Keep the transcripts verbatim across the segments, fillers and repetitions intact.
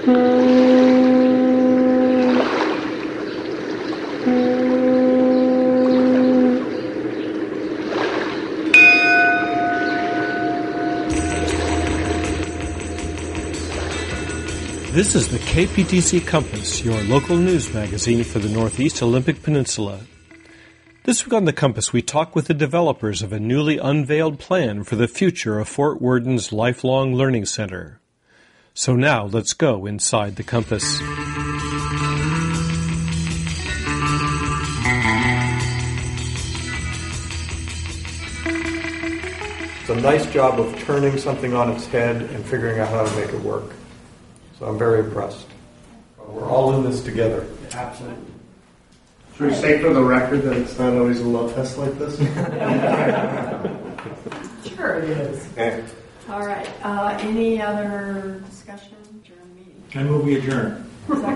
This is the K P T C Compass, your local news magazine for the Northeast Olympic Peninsula. This week on the Compass, we talk with the developers of a newly unveiled plan for the future of Fort Worden's Lifelong Learning Center. So now, let's go inside the Compass. It's a nice job of turning something on its head and figuring out how to make it work. So I'm very impressed. We're all in this together. Absolutely. Should we say for the record that it's not always a love fest like this? Sure it is. Okay. All right. Uh, any other discussion during the meeting? I move we adjourn.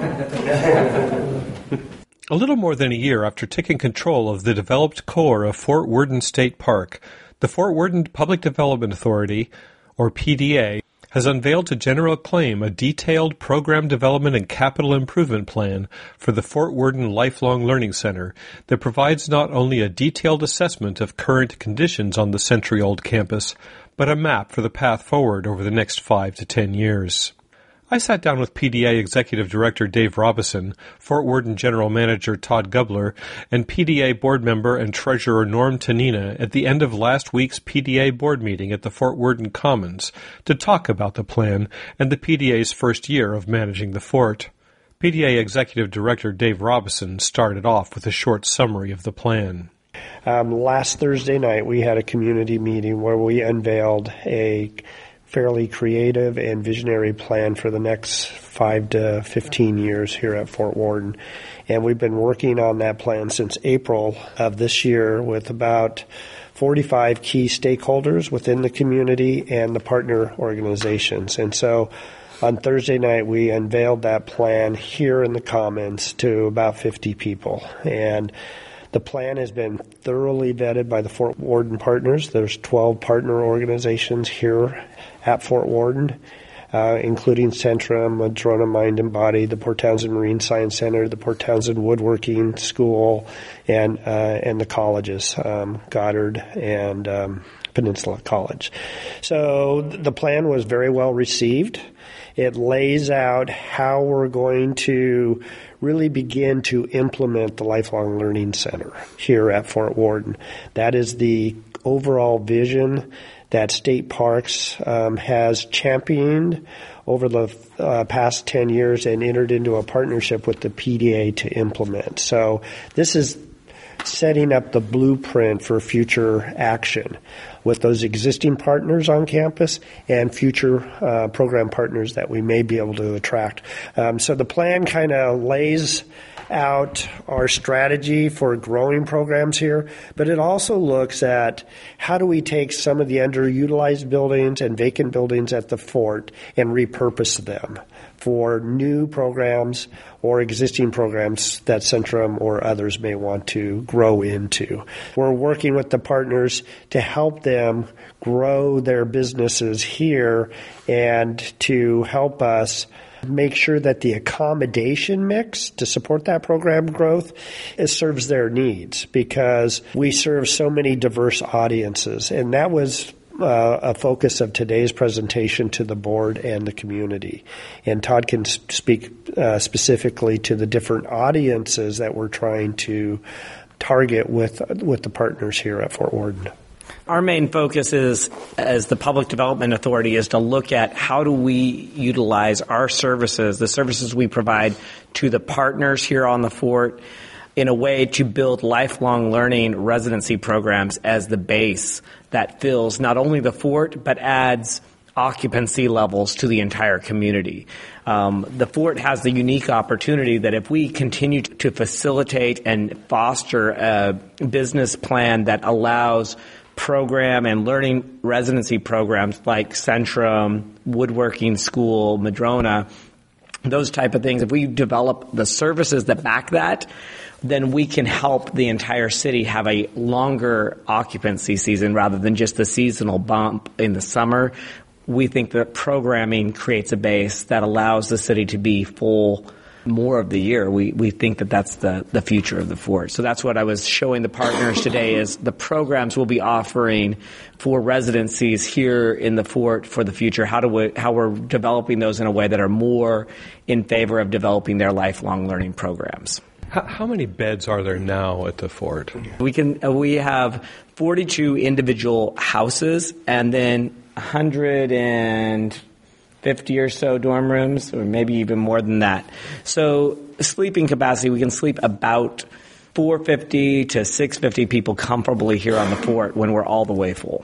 A little more than a year after taking control of the developed core of Fort Worden State Park, the Fort Worden Public Development Authority, or P D A, has unveiled to general acclaim a detailed program development and capital improvement plan for the Fort Worden Lifelong Learning Center that provides not only a detailed assessment of current conditions on the century-old campus, but a map for the path forward over the next five to ten years. I sat down with P D A Executive Director Dave Robison, Fort Worden General Manager Todd Gubler, and P D A Board Member and Treasurer Norm Tanina at the end of last week's P D A Board meeting at the Fort Worden Commons to talk about the plan and the P D A's first year of managing the fort. P D A Executive Director Dave Robison started off with a short summary of the plan. Um, last Thursday night, we had a community meeting where we unveiled a fairly creative and visionary plan for the next five to fifteen years here at Fort Worden. And we've been working on that plan since April of this year with about forty-five key stakeholders within the community and the partner organizations. And so on Thursday night, we unveiled that plan here in the Commons to about fifty people. And the plan has been thoroughly vetted by the Fort Worden partners. There's twelve partner organizations here at Fort Worden, uh, including Centrum, Madrona Mind and Body, the Port Townsend Marine Science Center, the Port Townsend Woodworking School, and uh, and the colleges, um, Goddard and um, Peninsula College. So the plan was very well received. It lays out how we're going to really begin to implement the Lifelong Learning Center here at Fort Worden. That is the overall vision that State Parks um, has championed over the uh, past ten years and entered into a partnership with the P D A to implement. So this is setting up the blueprint for future action with those existing partners on campus and future uh, program partners that we may be able to attract. Um, so the plan kind of lays out our strategy for growing programs here, but it also looks at how do we take some of the underutilized buildings and vacant buildings at the fort and repurpose them for new programs or existing programs that Centrum or others may want to grow into. We're working with the partners to help them grow their businesses here and to help us make sure that the accommodation mix to support that program growth it serves their needs, because we serve so many diverse audiences. And that was uh, a focus of today's presentation to the board and the community. And Todd can speak uh, specifically to the different audiences that we're trying to target with with the partners here at Fort Worden. Our main focus is, as the Public Development Authority, is to look at how do we utilize our services, the services we provide to the partners here on the fort, in a way to build lifelong learning residency programs as the base that fills not only the fort, but adds occupancy levels to the entire community. Um, the fort has the unique opportunity that if we continue to facilitate and foster a business plan that allows program and learning residency programs like Centrum, Woodworking School, Madrona, those type of things, if we develop the services that back that, then we can help the entire city have a longer occupancy season rather than just the seasonal bump in the summer. we think that programming creates a base that allows the city to be full more of the year. We we think that that's the, the future of the fort. So that's what I was showing the partners today is the programs we'll be offering for residencies here in the fort for the future, how do we, how we're developing those in a way that are more in favor of developing their lifelong learning programs. How, how many beds are there now at the fort? We can uh, we have forty-two individual houses and then one hundred fifty or so dorm rooms, or maybe even more than that. So sleeping capacity, we can sleep about four hundred fifty to six hundred fifty people comfortably here on the fort when we're all the way full.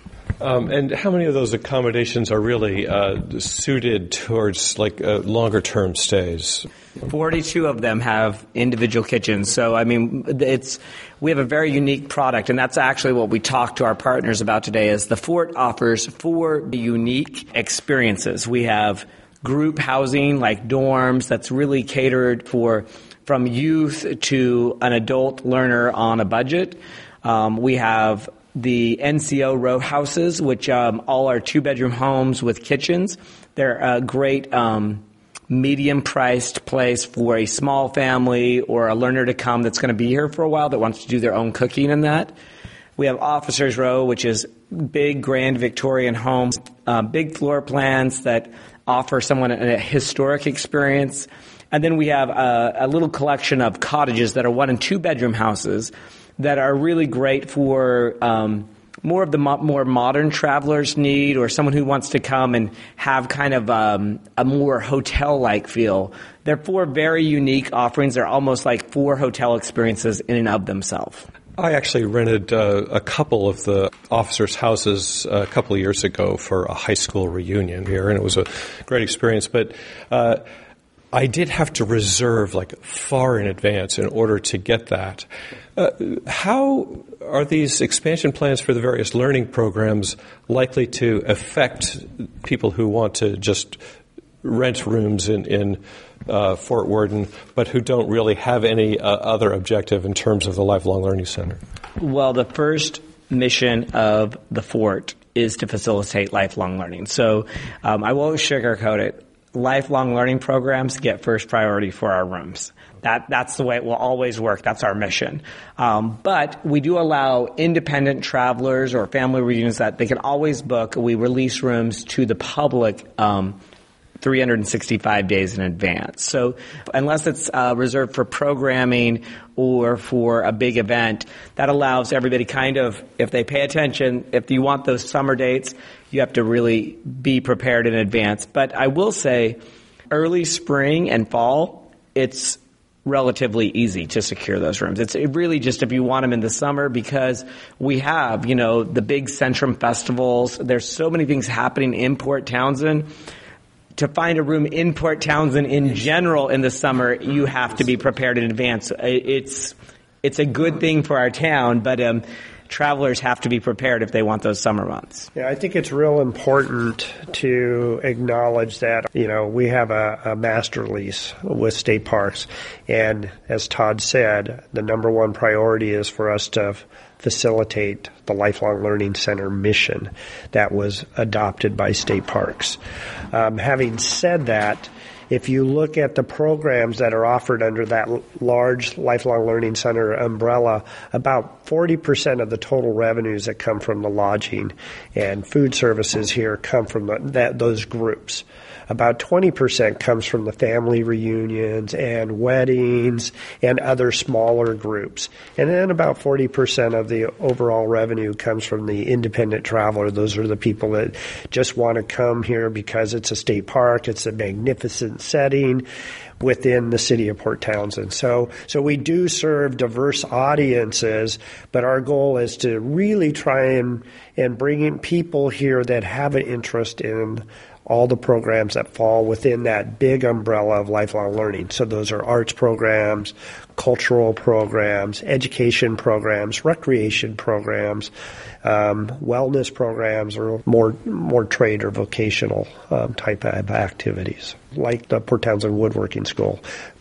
Um, and how many of those accommodations are really uh, suited towards like uh, longer term stays? forty-two of them have individual kitchens. So, I mean, it's we have a very unique product, and that's actually what we talked to our partners about today is the fort offers four unique experiences. We have group housing like dorms that's really catered for from youth to an adult learner on a budget. Um, we have the N C O row houses, which um, all are two-bedroom homes with kitchens. They're a great um, medium-priced place for a small family or a learner to come that's going to be here for a while that wants to do their own cooking in that. We have Officers Row, which is big, grand Victorian homes, uh, big floor plans that offer someone a historic experience. And then we have a, a little collection of cottages that are one- and two-bedroom houses that are really great for um, more of the mo- more modern travelers need or someone who wants to come and have kind of um, a more hotel-like feel. They're four very unique offerings. They're almost like four hotel experiences in and of themselves. I actually rented uh, a couple of the officers' houses a couple of years ago for a high school reunion here, and it was a great experience. But uh, I did have to reserve like far in advance in order to get that. Uh, how are these expansion plans for the various learning programs likely to affect people who want to just rent rooms in, in uh, Fort Worden, but who don't really have any uh, other objective in terms of the Lifelong Learning Center? Well, the first mission of the fort is to facilitate lifelong learning. So um, I won't sugarcoat it. Lifelong learning programs get first priority for our rooms. That that's the way it will always work. That's our mission. Um, but we do allow independent travelers or family reunions that they can always book. We release rooms to the public um, three hundred sixty-five days in advance. So unless it's uh, reserved for programming or for a big event, that allows everybody kind of, if they pay attention, if you want those summer dates, you have to really be prepared in advance. But I will say early spring and fall, it's relatively easy to secure those rooms. It's really just if you want them in the summer because we have, you know, the big Centrum festivals. There's so many things happening in Port Townsend. To find a room in Port Townsend in general in the summer, you have to be prepared in advance. It's it's a good thing for our town, but um, travelers have to be prepared if they want those summer months. Yeah, I think it's real important to acknowledge that, you know, we have a, a master lease with state parks. And as Todd said, the number one priority is for us to facilitate the Lifelong Learning Center mission that was adopted by state parks. Um, having said that, if you look at the programs that are offered under that large Lifelong Learning Center umbrella, about forty percent of the total revenues that come from the lodging and food services here come from the, that, those groups. About twenty percent comes from the family reunions and weddings and other smaller groups. And then about forty percent of the overall revenue comes from the independent traveler. Those are the people that just want to come here because it's a state park, it's a magnificent setting within the city of Port Townsend. So, so we do serve diverse audiences, but our goal is to really try and, and bring in people here that have an interest in all the programs that fall within that big umbrella of lifelong learning. So those are arts programs, cultural programs, education programs, recreation programs, um, wellness programs, or more more trade or vocational um, type of activities, like the Port Townsend Woodworking School.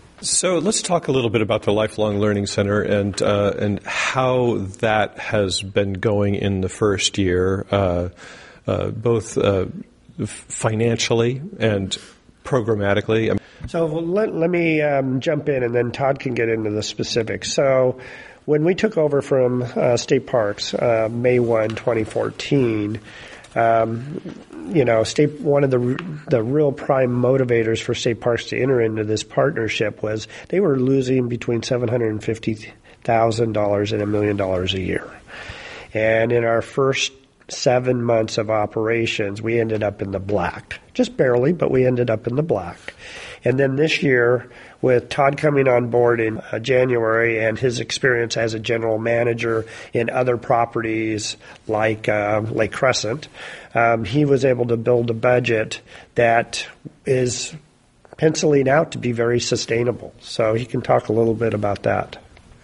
So let's talk a little bit about the Lifelong Learning Center and uh, and how that has been going in the first year, uh, uh, both uh, financially and programmatically? I mean, So let, let me um, jump in, and then Todd can get into the specifics. So when we took over from uh, State Parks, uh, May first, twenty fourteen, um, you know, state one of the the real prime motivators for State Parks to enter into this partnership was they were losing between seven hundred fifty thousand dollars and a million dollars a year. And in our first seven months of operations, we ended up in the black. Just barely, but we ended up in the black. And then this year, with Todd coming on board in uh, January and his experience as a general manager in other properties like uh, Lake Crescent, um, he was able to build a budget that is penciling out to be very sustainable. So he can talk a little bit about that.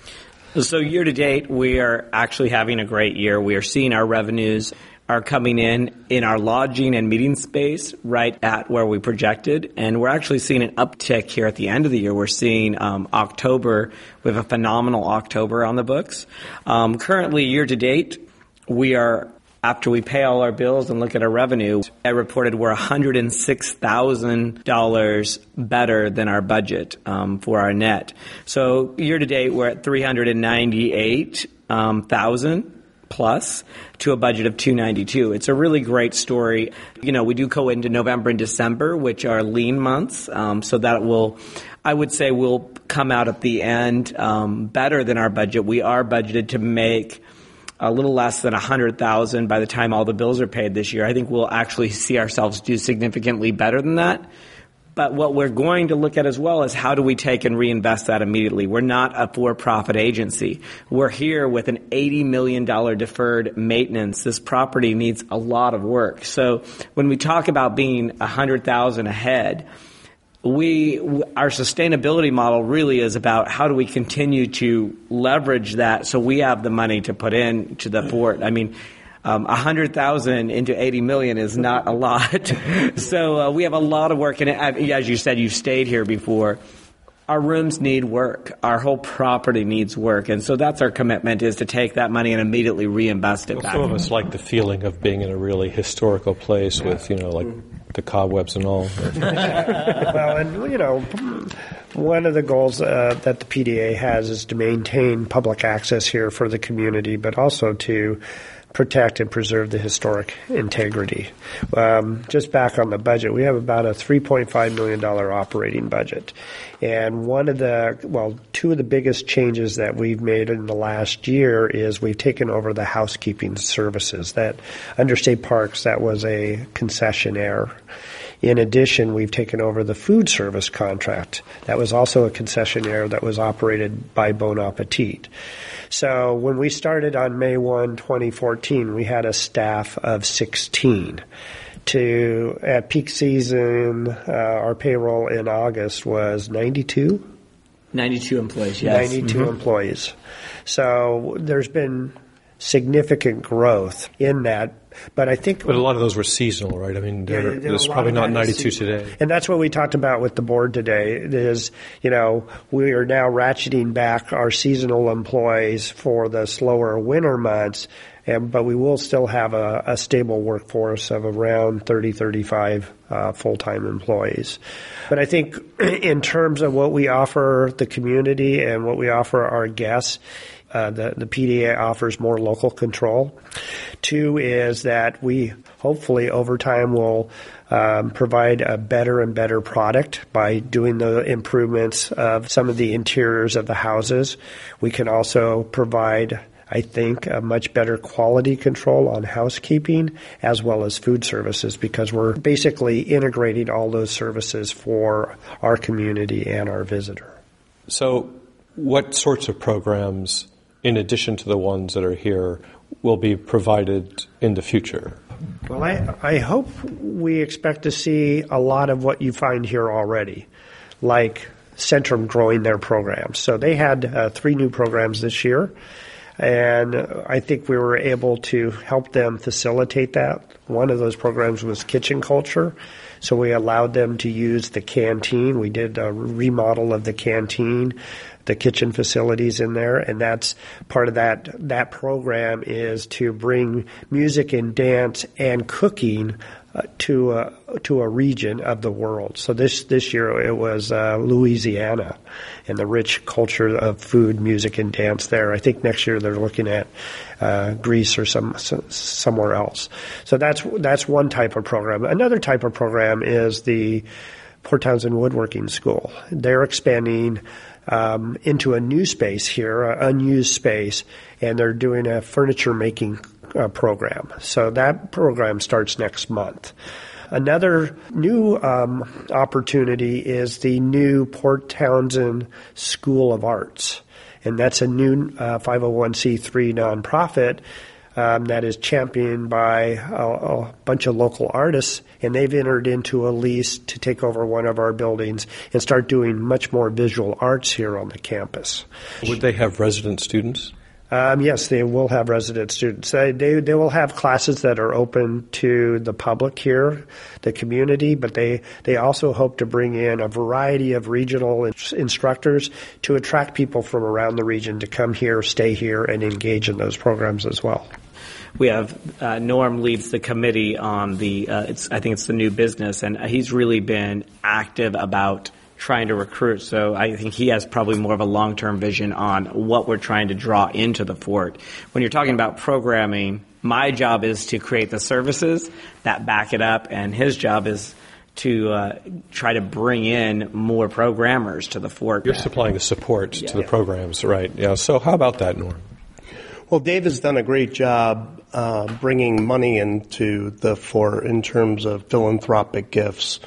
So year to date, we are actually having a great year. We are seeing our revenues are coming in in our lodging and meeting space right at where we projected. And we're actually seeing an uptick here at the end of the year. We're seeing um, October, we have a phenomenal October on the books. Um, currently, year to date, we are, after we pay all our bills and look at our revenue, I reported we're one hundred six thousand dollars better than our budget um, for our net. So year to date, we're at three hundred ninety-eight thousand dollars plus to a budget of two hundred ninety-two thousand dollars. It's a really great story. You know, we do go into November and December, which are lean months, um, so that will, I would say, will come out at the end um, better than our budget. We are budgeted to make a little less than one hundred thousand dollars by the time all the bills are paid this year. I think we'll actually see ourselves do significantly better than that. But what we're going to look at as well is how do we take and reinvest that immediately. We're not a for-profit agency. We're here with an eighty million dollars deferred maintenance. This property needs a lot of work. So when we talk about being one hundred thousand dollars ahead, we our sustainability model really is about how do we continue to leverage that so we have the money to put in to the fort. I mean, Um, one hundred thousand into eighty million is not a lot. So uh, we have a lot of work. And as you said, you've stayed here before. Our rooms need work. Our whole property needs work. And so that's our commitment, is to take that money and immediately reinvest it well, back. some of us like the feeling of being in a really historical place with, you know, like the cobwebs and all. Well, and, you know, one of the goals uh, that the P D A has is to maintain public access here for the community, but also to protect and preserve the historic integrity. Um, just back on the budget, we have about a three point five million dollars operating budget. And one of the, well, two of the biggest changes that we've made in the last year is we've taken over the housekeeping services. That under State Parks, that was a concessionaire. In addition, we've taken over the food service contract. That was also a concessionaire that was operated by Bon Appetit. So when we started on May first, twenty fourteen, we had a staff of sixteen. To at peak season, uh, our payroll in August was ninety-two? ninety-two employees, yes. ninety-two Mm-hmm. employees. So there's been significant growth in that. But I think, but a lot of those were seasonal, right? I mean, Yeah, there, there there's were a lot probably of not that ninety-two seasonal. today. And that's what we talked about with the board today. Is, you know, we are now ratcheting back our seasonal employees for the slower winter months, and but we will still have a, a stable workforce of around thirty, thirty-five uh, full-time employees. But I think in terms of what we offer the community and what we offer our guests, Uh, the, the P D A offers more local control. Two is that we hopefully over time will um, provide a better and better product by doing the improvements of some of the interiors of the houses. We can also provide, I think, a much better quality control on housekeeping as well as food services, because we're basically integrating all those services for our community and our visitor. So what sorts of programs, in addition to the ones that are here, will be provided in the future? Well, I, I hope we expect to see a lot of what you find here already, like Centrum growing their programs. So they had uh, three new programs this year, and I think we were able to help them facilitate that. One of those programs was kitchen culture. So we allowed them to use the canteen. We did a remodel of the canteen, the kitchen facilities in there, and that's part of that that program is to bring music and dance and cooking uh, to a, to a region of the world. So this this year it was uh, Louisiana and the rich culture of food, music, and dance there. I think next year they're looking at uh, Greece or some, some somewhere else. So that's that's one type of program. Another type of program is the Port Townsend Woodworking School. They're expanding um, into a new space here, an unused space, and they're doing a furniture making uh, program. So that program starts next month. Another new um, opportunity is the new Port Townsend School of Arts, and that's a new uh, five oh one c three nonprofit um, that is championed by a, a bunch of local artists, and they've entered into a lease to take over one of our buildings and start doing much more visual arts here on the campus. Would they have resident students? Um, yes, they will have resident students. They, they they will have classes that are open to the public here, the community, but they, they also hope to bring in a variety of regional ins- instructors to attract people from around the region to come here, stay here, and engage in those programs as well. We have uh, Norm leads the committee on the, uh, it's, I think it's the new business, and he's really been active about trying to recruit. So I think he has probably more of a long-term vision on what we're trying to draw into the fort. When you're talking about programming, my job is to create the services that back it up, and his job is to uh, try to bring in more programmers to the fort. You're supplying the support Yeah. to the programs, right? Yeah. So how about that, Norm? Well, Dave has done a great job uh, bringing money into the fort in terms of philanthropic gifts.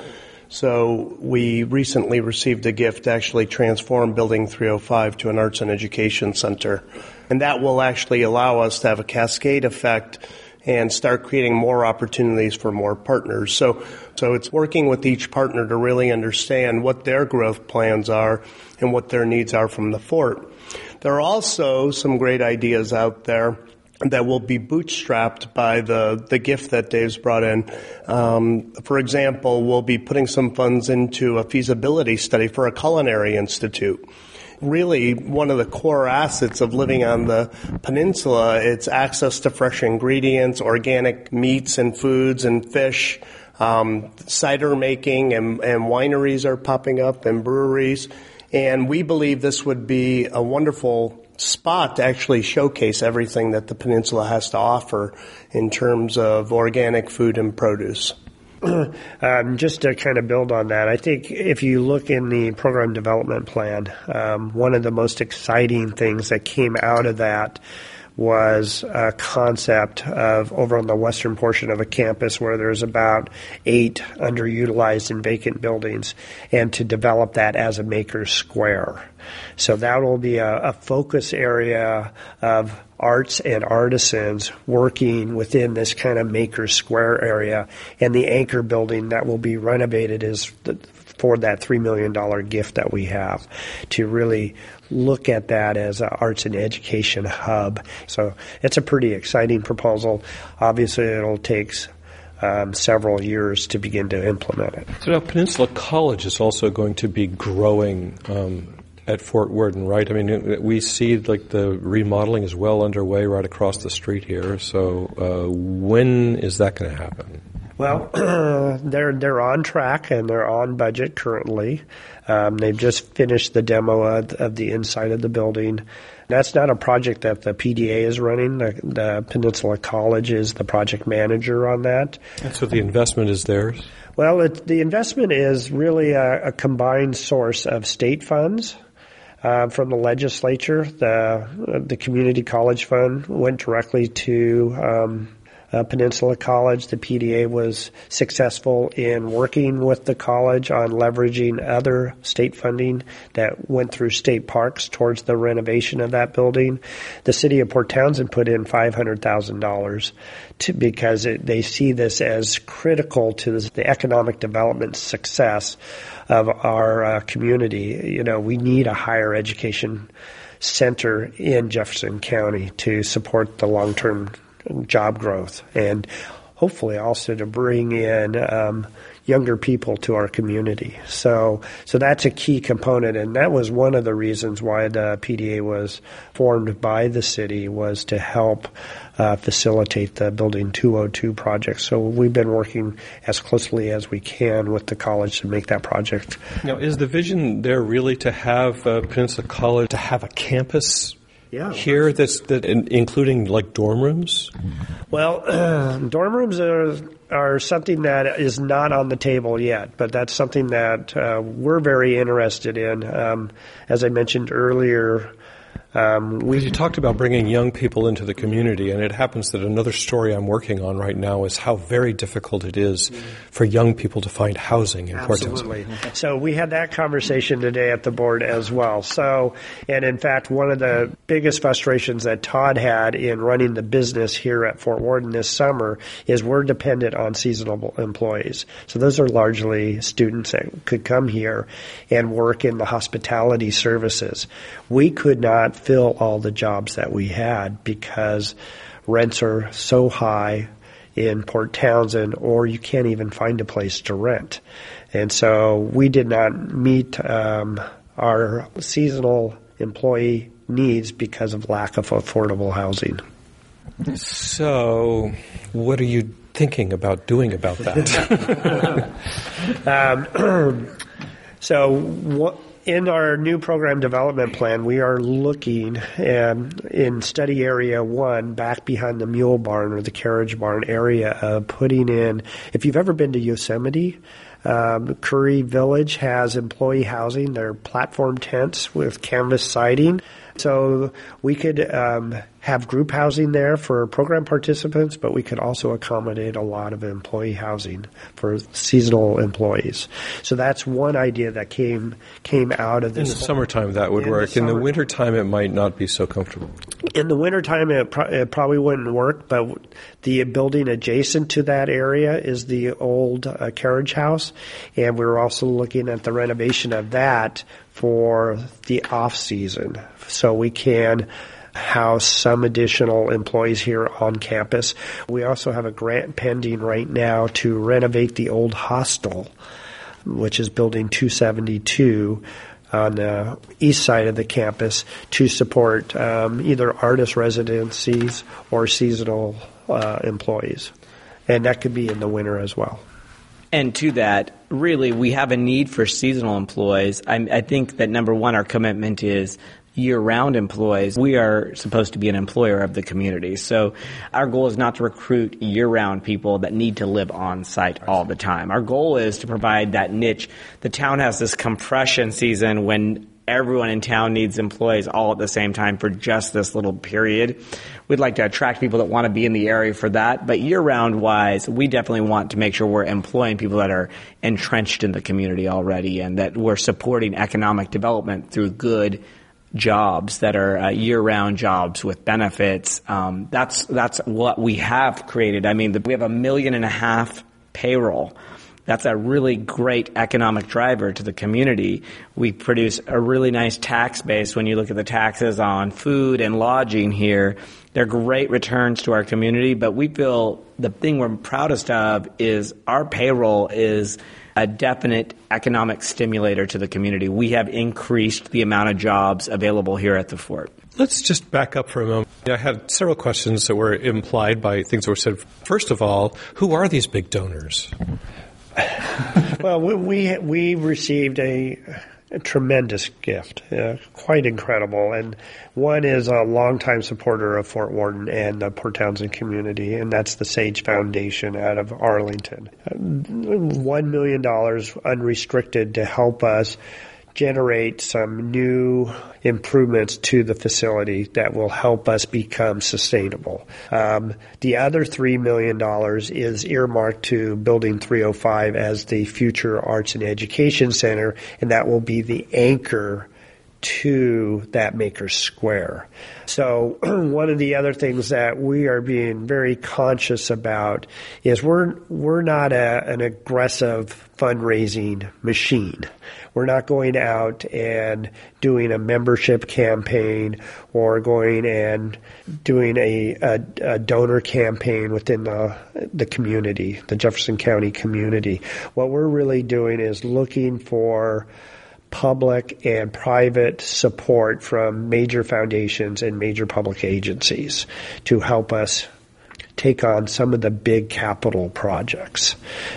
So we recently received a gift to actually transform Building three oh five to an arts and education center. And that will actually allow us to have a cascade effect and start creating more opportunities for more partners. So, so it's working with each partner to really understand what their growth plans are and what their needs are from the fort. There are also some great ideas out there that will be bootstrapped by the, the gift that Dave's brought in. Um, for example, we'll be putting some funds into a feasibility study for a culinary institute. Really, one of the core assets of living on the peninsula, it's access to fresh ingredients, organic meats and foods and fish. Um, cider making and, and wineries are popping up and breweries. And we believe this would be a wonderful spot to actually showcase everything that the peninsula has to offer in terms of organic food and produce. Um, just to kind of build on that, I think if you look in the program development plan, um, one of the most exciting things that came out of that was a concept of over on the western portion of a campus where there's about eight underutilized and vacant buildings, and to develop that as a maker square. So that will be a, a focus area of arts and artisans working within this kind of maker square area, and the anchor building that will be renovated is the, for that three million dollars gift that we have to really look at that as an arts and education hub. So it's a pretty exciting proposal. Obviously, it'll take um, several years to begin to implement it. So now Peninsula College is also going to be growing um, at Fort Worden, right? I mean, we see like the remodeling is well underway right across the street here. So uh, when is that going to happen? Well, they're they're on track and they're on budget currently. Um, they've just finished the demo of, of the inside of the building. That's not a project that the P D A is running. The, the Peninsula College is the project manager on that. And so the investment is theirs? Well, it, the investment is really a, a combined source of state funds uh, from the legislature. The the Community College Fund went directly to um, Uh, Peninsula College. The P D A was successful in working with the college on leveraging other state funding that went through state parks towards the renovation of that building. The city of Port Townsend put in five hundred thousand dollars to, because it, they see this as critical to this, the economic development success of our uh, community. You know, we need a higher education center in Jefferson County to support the long-term job growth. And hopefully also to bring in um, younger people to our community. So, so that's a key component, and that was one of the reasons why the P D A was formed by the city, was to help uh, facilitate the Building two oh two project. So we've been working as closely as we can with the college to make that project. Now, is the vision there really to have uh, Peninsula College to have a campus Yeah. here that's that in, including like dorm rooms? Well, uh, dorm rooms are are something that is not on the table yet, but that's something that uh, we're very interested in. Um, as I mentioned earlier, um, we You talked about bringing young people into the community, and it happens that another story I'm working on right now is how very difficult it is for young people to find housing in Port Townsend. Absolutely. So we had that conversation today at the board as well. So, and in fact, one of the biggest frustrations that Todd had in running the business here at Fort Worden this summer is we're dependent on seasonal employees. So those are largely students that could come here and work in the hospitality services. We could not fill all the jobs that we had because rents are so high in Port Townsend, or you can't even find a place to rent. And so we did not meet um, our seasonal employee needs because of lack of affordable housing. So, what are you thinking about doing about that? um, so what, in our new program development plan, we are looking um, in study area one, back behind the mule barn or the carriage barn area, of putting in, if you've ever been to Yosemite, um, Curry Village has employee housing. They're platform tents with canvas siding. So we could um, have group housing there for program participants, but we could also accommodate a lot of employee housing for seasonal employees. So that's one idea that came came out of In this. the summertime, that would In the work. In the summer- wintertime, it might not be so comfortable. In the wintertime, it, pro- it probably wouldn't work, but the building adjacent to that area is the old uh, carriage house, and we're also looking at the renovation of that for the off-season, so we can house some additional employees here on campus. We also have a grant pending right now to renovate the old hostel, which is building two seventy-two on the east side of the campus, to support um, either artist residencies or seasonal uh, employees. And that could be in the winter as well. And to that, really, we have a need for seasonal employees. I, I think that, number one, our commitment is year-round employees. We are supposed to be an employer of the community. So our goal is not to recruit year-round people that need to live on site all the time. Our goal is to provide that niche. The town has this compression season when everyone in town needs employees all at the same time for just this little period. We'd like to attract people that want to be in the area for that. But year-round wise, we definitely want to make sure we're employing people that are entrenched in the community already, and that we're supporting economic development through good jobs that are uh, year-round jobs with benefits. Um, that's that's what we have created. I mean, the, we have a million and a half payroll. That's a really great economic driver to the community. We produce a really nice tax base when you look at the taxes on food and lodging here. They're great returns to our community, but we feel the thing we're proudest of is our payroll is a definite economic stimulator to the community. We have increased the amount of jobs available here at the fort. Let's just back up for a moment. I had several questions that were implied by things that were said. First of all, who are these big donors? Well, we we, we received a, a tremendous gift, uh, quite incredible. And one is a longtime supporter of Fort Worden and the Port Townsend community, and that's the Sage Foundation out of Arlington. One million dollars unrestricted to help us generate some new improvements to the facility that will help us become sustainable. Um, the other three million dollars is earmarked to Building three oh five as the future Arts and Education Center, and that will be the anchor to that maker square. So one of the other things that we are being very conscious about is we're we're not a, an aggressive fundraising machine. We're not going out and doing a membership campaign or going and doing a, a, a donor campaign within the, the community, the Jefferson County community. What we're really doing is looking for public and private support from major foundations and major public agencies to help us take on some of the big capital projects.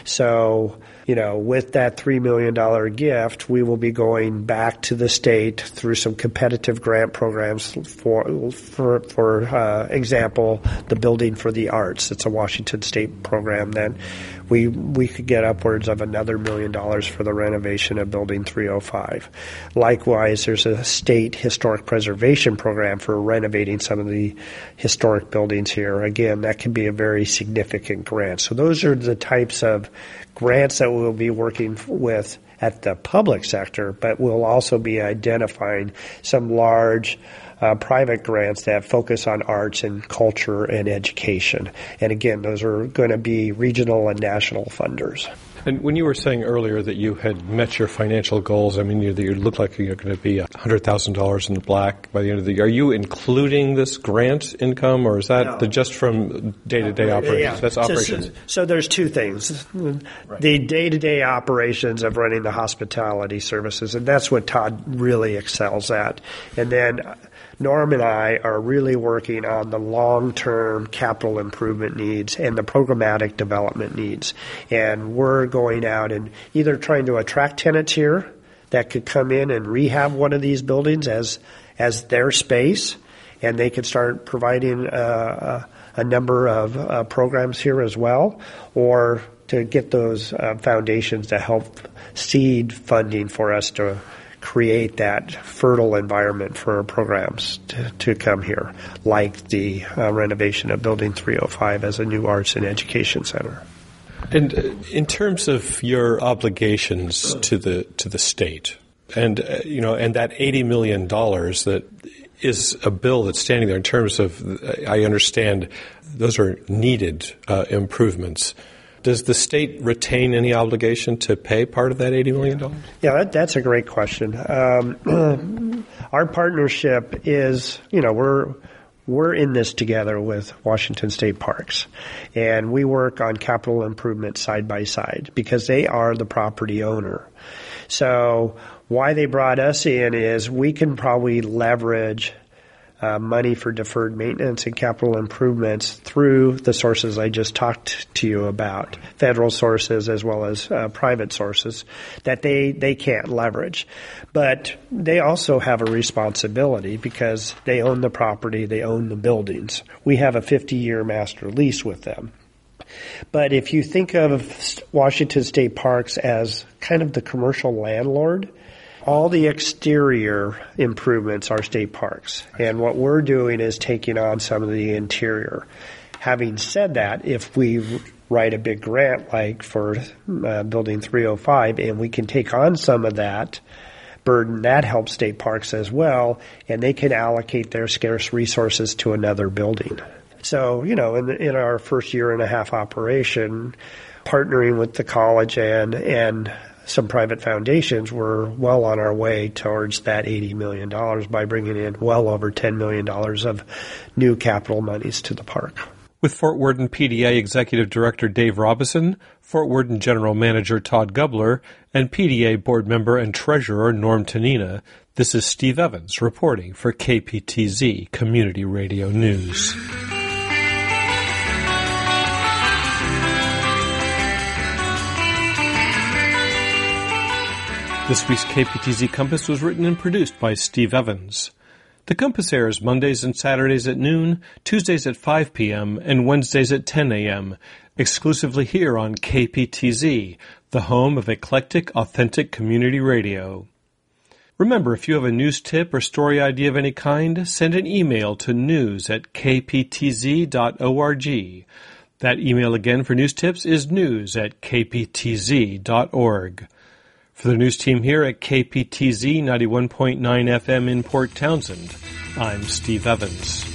So, you know, with that three million dollars gift, we will be going back to the state through some competitive grant programs. For, for, for uh, example, the Building for the Arts. It's a Washington State program that we we could get upwards of another million dollars for the renovation of Building three oh five. Likewise, there's a state historic preservation program for renovating some of the historic buildings here. Again, that can be a very significant grant. So those are the types of grants that we'll be working with at the public sector, but we'll also be identifying some large uh, private grants that focus on arts and culture and education. And again, those are going to be regional and national funders. And when you were saying earlier that you had met your financial goals, I mean, you, you look like you're going to be one hundred thousand dollars in the black by the end of the year. Are you including this grant income, or is that No. the, just from day-to-day operations? Yeah. That's operations. So, so there's two things. Right. The day-to-day operations of running the hospitality services, and that's what Todd really excels at. And then Norm and I are really working on the long-term capital improvement needs and the programmatic development needs. And we're going out and either trying to attract tenants here that could come in and rehab one of these buildings as as their space, and they could start providing uh, a number of uh, programs here as well, or to get those uh, foundations to help seed funding for us to create that fertile environment for programs to, to come here, like the uh, renovation of Building three oh five as a new arts and education center. And uh, in terms of your obligations to the to the state, and uh, you know, and that eighty million dollars that is a bill that's standing there. In terms of, I understand, those are needed uh, improvements. Does the state retain any obligation to pay part of that eighty million dollars? Yeah, that, that's a great question. Um, our partnership is, you know, we're we're in this together with Washington State Parks, and we work on capital improvement side by side because they are the property owner. So why they brought us in is we can probably leverage Uh, money for deferred maintenance and capital improvements through the sources I just talked to you about, federal sources as well as uh, private sources that they, they can't leverage. But they also have a responsibility because they own the property, they own the buildings. We have a fifty-year master lease with them. But if you think of Washington State Parks as kind of the commercial landlord, all the exterior improvements are state parks, and what we're doing is taking on some of the interior. Having said that, if we write a big grant like for uh, Building three oh five and we can take on some of that burden, that helps state parks as well, and they can allocate their scarce resources to another building. So, you know, in, the, in our first year and a half operation, partnering with the college and and some private foundations, we're well on our way towards that eighty million dollars by bringing in well over ten million dollars of new capital monies to the park. With Fort Worden P D A Executive Director Dave Robison, Fort Worden General Manager Todd Gubler, and P D A Board Member and Treasurer Norm Tanina, this is Steve Evans reporting for K P T Z Community Radio News. This week's K P T Z Compass was written and produced by Steve Evans. The Compass airs Mondays and Saturdays at noon, Tuesdays at five p.m., and Wednesdays at ten a.m., exclusively here on K P T Z, the home of eclectic, authentic community radio. Remember, if you have a news tip or story idea of any kind, send an email to news at k p t z dot org. That email again for news tips is news at k p t z dot org. For the news team here at K P T Z ninety-one point nine F M in Port Townsend, I'm Steve Evans.